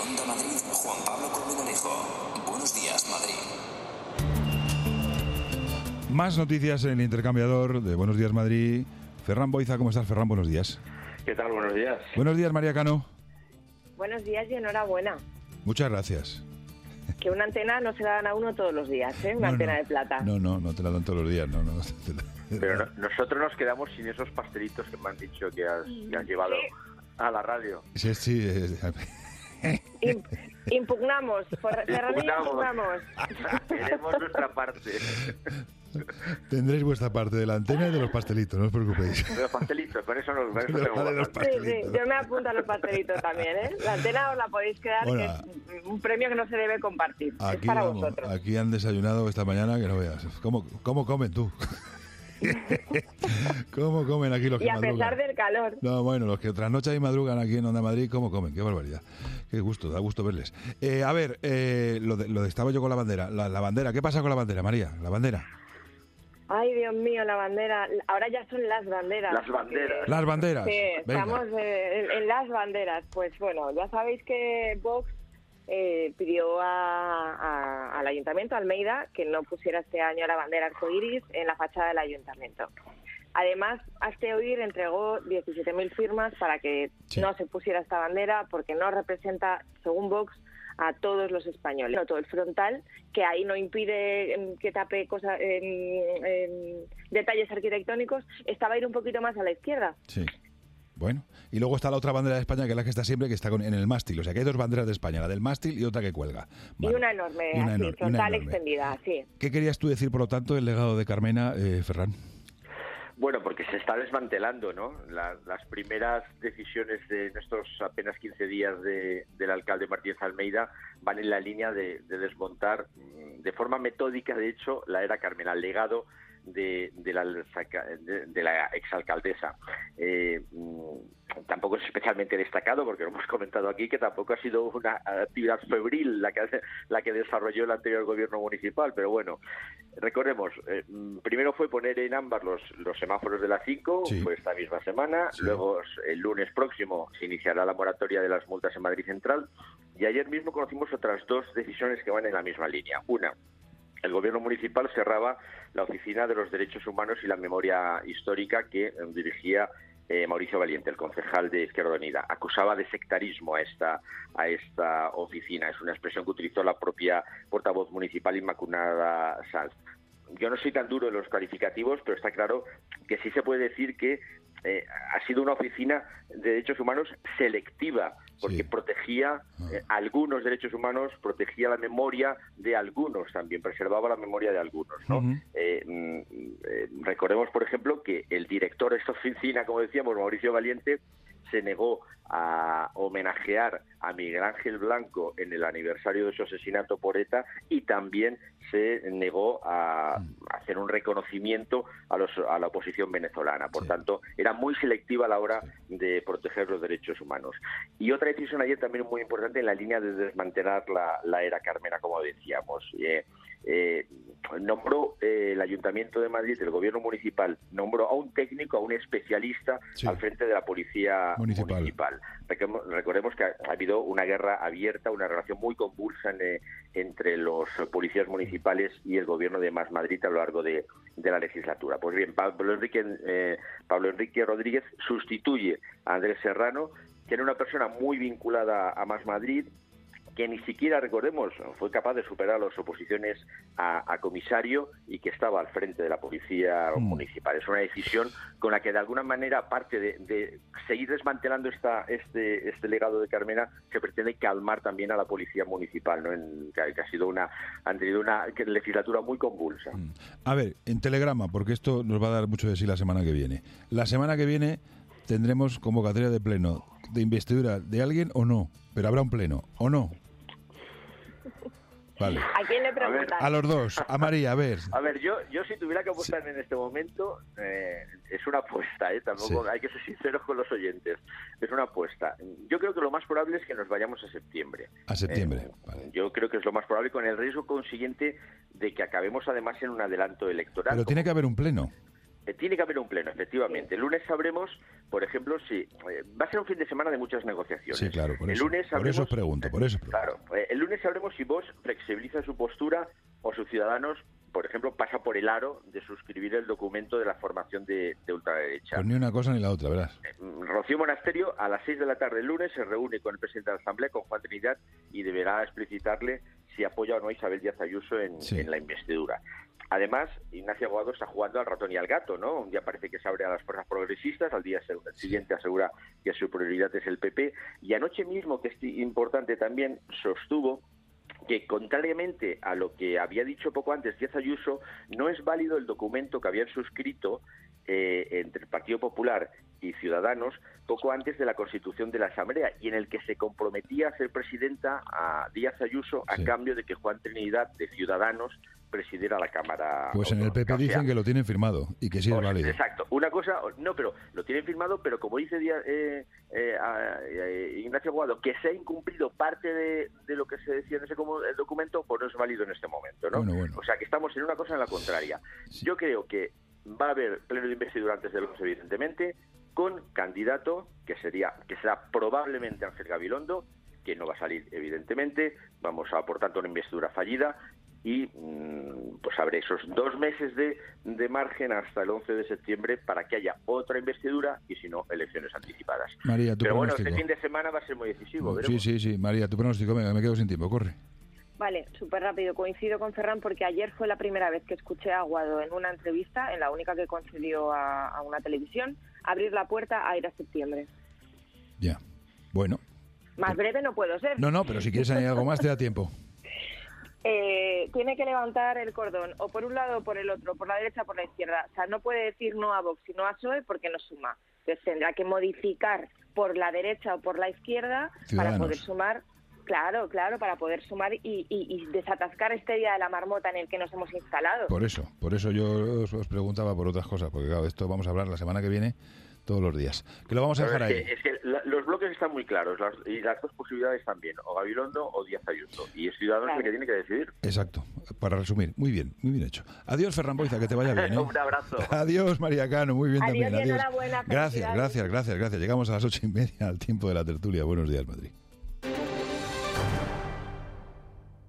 Onda Madrid, Juan Pablo Colmenarejo. Buenos días, Madrid. Más noticias en el intercambiador de Buenos Días Madrid. Ferran Boiza, ¿cómo estás, Ferran? Buenos días. ¿Qué tal? Buenos días. Buenos días, María Cano. Buenos días y enhorabuena. Muchas gracias. Que una antena no se la dan a uno todos los días, ¿eh? Una antena de plata. No te la dan todos los días, no. Pero nosotros nos quedamos sin esos pastelitos que me han dicho que has llevado a la radio. Sí. Impugnamos, Ferran y impugnamos. Tenemos nuestra parte. Tendréis vuestra parte de la antena y de los pastelitos, no os preocupéis. De los pastelitos, con eso nos de los Sí, yo me apunto a los pastelitos también, ¿eh? La antena os la podéis quedar, bueno, que es un premio que no se debe compartir. Aquí, es para vosotros. Aquí han desayunado esta mañana, que no veas. ¿Cómo comen tú? ¿Cómo comen aquí los que madrugan? Y a pesar del calor. No, bueno, los que trasnochan y madrugan aquí en Onda Madrid, ¿cómo comen? Qué barbaridad. Qué gusto, da gusto verles. A ver, lo de estaba yo con la bandera. La bandera, ¿qué pasa con la bandera, María? La bandera. Ay, Dios mío, la bandera. Ahora ya son las banderas. Las banderas. Las banderas. Sí, venga. estamos en las banderas. Pues bueno, ya sabéis que Vox pidió al Ayuntamiento, a Almeida, que no pusiera este año la bandera arcoíris en la fachada del Ayuntamiento. Además, Hazte Oír entregó 17.000 firmas para que no se pusiera esta bandera, porque no representa, según Vox, a todos los españoles. No, todo el frontal, que ahí no impide que tape cosas, detalles arquitectónicos, estaba a ir un poquito más a la izquierda. Sí. Bueno, y luego está la otra bandera de España, que es la que está siempre, que está en el mástil. O sea, que hay dos banderas de España, la del mástil y otra que cuelga. Vale. Y una enorme, frontal extendida, sí. ¿Qué querías tú decir, por lo tanto, del legado de Carmena, Ferran? Bueno, porque se está desmantelando, ¿no? Las primeras decisiones de estos apenas 15 días del alcalde Martínez Almeida van en la línea de desmontar de forma metódica, de hecho, la era Carmena, el legado de la exalcaldesa. Tampoco es especialmente destacado, porque lo hemos comentado aquí, que tampoco ha sido una actividad febril la que desarrolló el anterior gobierno municipal, pero bueno, recordemos, primero fue poner en ámbar los semáforos de la 5, fue esta misma semana, luego el lunes próximo se iniciará la moratoria de las multas en Madrid Central, y ayer mismo conocimos otras dos decisiones que van en la misma línea. Una, el gobierno municipal cerraba la Oficina de los Derechos Humanos y la Memoria Histórica que dirigía Mauricio Valiente, el concejal de Izquierda Unida. Acusaba de sectarismo a esta oficina. Es una expresión que utilizó la propia portavoz municipal Inmaculada Sanz. Yo no soy tan duro en los calificativos, pero está claro que sí se puede decir que ha sido una oficina de derechos humanos selectiva, porque protegía algunos derechos humanos, protegía la memoria de algunos también, preservaba la memoria de algunos, ¿no? Recordemos, por ejemplo, que el director de esta oficina, como decíamos, Mauricio Valiente, se negó a homenajear a Miguel Ángel Blanco en el aniversario de su asesinato por ETA, y también se negó a hacer un reconocimiento a la oposición venezolana. Por tanto, era muy selectiva a la hora de proteger los derechos humanos. Y otra decisión ayer también muy importante en la línea de desmantelar la era Carmena, como decíamos. Nombró el Ayuntamiento de Madrid, el gobierno municipal, nombró a un técnico, a un especialista al frente de la policía municipal. Recordemos que ha habido una guerra abierta, una relación muy convulsa entre los policías municipales y el gobierno de Más Madrid a lo largo de la legislatura. Pues bien, Pablo Enrique Rodríguez sustituye a Andrés Serrano, que era una persona muy vinculada a Más Madrid, que ni siquiera, recordemos, fue capaz de superar las oposiciones a comisario y que estaba al frente de la policía municipal. Es una decisión con la que, de alguna manera, aparte de seguir desmantelando este legado de Carmena, se pretende calmar también a la policía municipal, ¿no? Que han tenido una legislatura muy convulsa. A ver, en telegrama, porque esto nos va a dar mucho de sí la semana que viene. La semana que viene tendremos convocatoria de pleno de investidura de alguien o no, pero habrá un pleno, ¿o no? Vale. ¿A quién le preguntas? A los dos. A María, a ver. A ver, yo si tuviera que apostar en este momento, es una apuesta, tampoco hay que ser sinceros con los oyentes. Es una apuesta. Yo creo que lo más probable es que nos vayamos a septiembre. A septiembre, vale. Yo creo que es lo más probable, con el riesgo consiguiente de que acabemos además en un adelanto electoral. Pero tiene que haber un pleno. Tiene que haber un pleno, efectivamente. El lunes sabremos, por ejemplo, si va a ser un fin de semana de muchas negociaciones. Sí, claro, por el eso. Lunes Por eso os pregunto. Claro, el lunes sabremos si Vox flexibiliza su postura o sus ciudadanos, por ejemplo, pasa por el aro de suscribir el documento de la formación de ultraderecha. Pues ni una cosa ni la otra, verás. Rocío Monasterio, a las 6 de la tarde el lunes, se reúne con el presidente de la Asamblea, con Juan Trinidad, y deberá explicitarle si apoya o no a Isabel Díaz Ayuso en la investidura. Además, Ignacio Aguado está jugando al ratón y al gato, ¿no? Un día parece que se abre a las fuerzas progresistas, al día siguiente asegura que su prioridad es el PP, y anoche mismo, que es importante también, sostuvo que, contrariamente a lo que había dicho poco antes Díaz Ayuso, no es válido el documento que habían suscrito entre el Partido Popular y Ciudadanos poco antes de la constitución de la Asamblea, y en el que se comprometía a ser presidenta a Díaz Ayuso a cambio de que Juan Trinidad, de Ciudadanos, presidiera la Cámara. Pues en el PP dicen que lo tienen firmado y que sí es válido. Exacto. Una cosa, no, pero lo tienen firmado, pero como dice Ignacio Aguado, que se ha incumplido parte de lo que se decía en ese documento, pues no es válido en este momento, ¿no? Bueno. O sea, que estamos en una cosa en la contraria. Sí. Yo creo que va a haber pleno de investidura antes de los, evidentemente, con candidato que será probablemente Ángel Gabilondo, que no va a salir, evidentemente. Vamos a, por tanto, una investidura fallida. Y pues habrá esos 2 meses de margen hasta el 11 de septiembre para que haya otra investidura y, si no, elecciones anticipadas. María, tu Pero pronóstico. Bueno, este fin de semana va a ser muy decisivo. Sí. María, tu pronóstico. Venga, me quedo sin tiempo. Corre. Vale, súper rápido. Coincido con Ferran porque ayer fue la primera vez que escuché a Aguado en una entrevista, en la única que concedió a una televisión, abrir la puerta a ir a septiembre. Ya. Bueno. Más breve no puedo ser. No, pero si quieres añadir algo más te da tiempo. Tiene que levantar el cordón o por un lado o por el otro, por la derecha o por la izquierda. O sea, no puede decir no a Vox y no a PSOE porque no suma. Entonces tendrá que modificar por la derecha o por la izquierda Ciudadanos. Para poder sumar. Claro, para poder sumar y desatascar este día de la marmota en el que nos hemos instalado. Por eso yo os preguntaba por otras cosas, porque claro, esto vamos a hablar la semana que viene todos los días. Que lo vamos a dejar ahí. Es que los bloques están muy claros y las dos posibilidades también, o Gabilondo o Díaz Ayuso. Y es Ciudadanos el que tiene que decidir. Exacto, para resumir. Muy bien hecho. Adiós, Ferran Boiza, que te vaya bien. Un abrazo. Adiós, María Cano, muy bien Adiós, también. Adiós. Enhorabuena. Gracias. Llegamos a las 8:30 al tiempo de la tertulia. Buenos días, Madrid.